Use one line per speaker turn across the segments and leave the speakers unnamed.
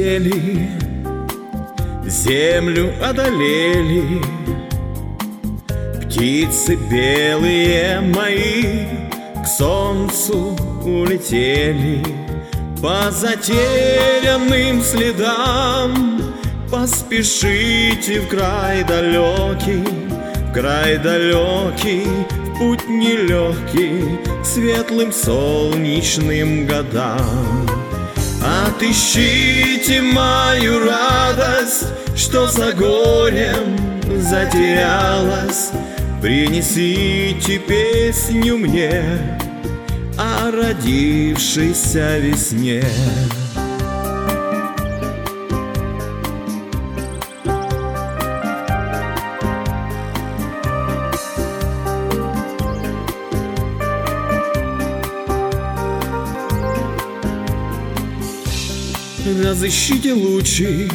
улетели, землю одолели. Птицы белые мои к солнцу улетели. По затерянным следам поспешите в край далекий, в путь нелегкий, к светлым солнечным годам. Отыщите мою радость, что за горем затерялась. Принесите песню мне о родившейся весне. Разыщите лучик,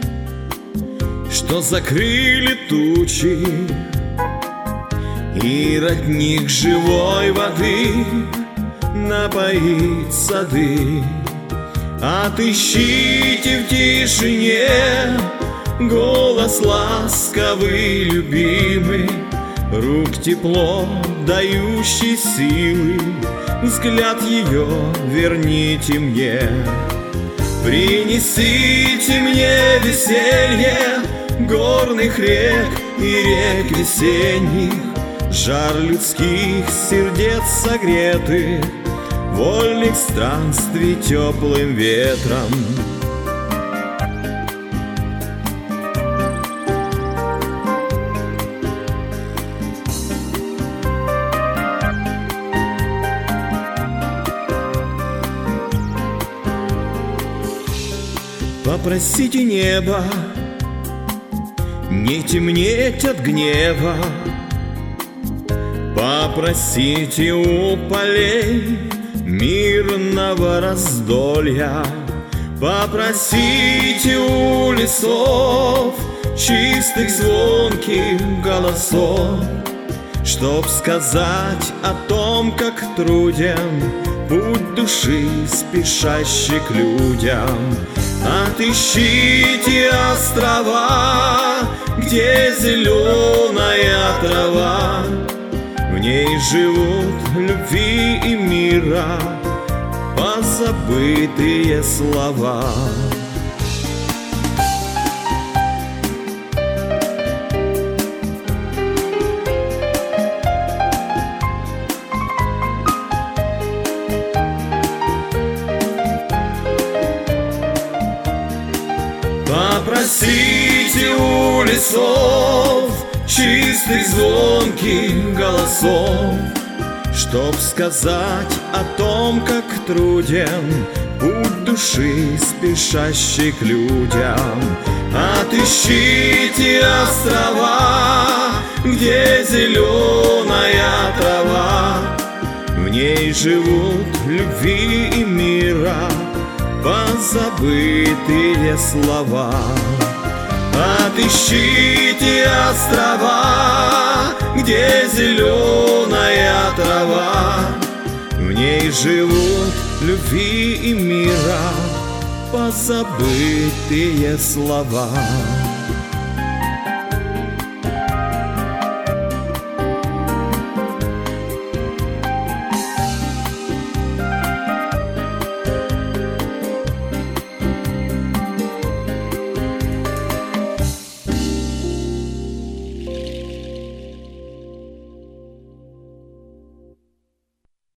что закрыли тучи, и родник живой воды напоит сады. Отыщите в тишине голос ласковый, любимый, рук тепло дающий силы, взгляд ее верните мне. Принесите мне веселье горных рек и рек весенних, жар людских сердец согретых, вольных странствий теплым ветром. Попросите небо не темнеть от гнева, попросите у полей мирного раздолья, попросите у лесов чистых звонких голосов, чтоб сказать о том, как труден путь души, спешащий к людям. Отыщите острова, где зеленая трава, в ней живут любви и мира позабытые слова. Попросите у лесов чистых звонких голосов, чтоб сказать о том, как труден путь души, спешащий к людям. Отыщите острова, где зеленая трава, в ней живут любви и мира позабытые слова. Отыщите острова, где зеленая трава, в ней живут любви и мира позабытые слова.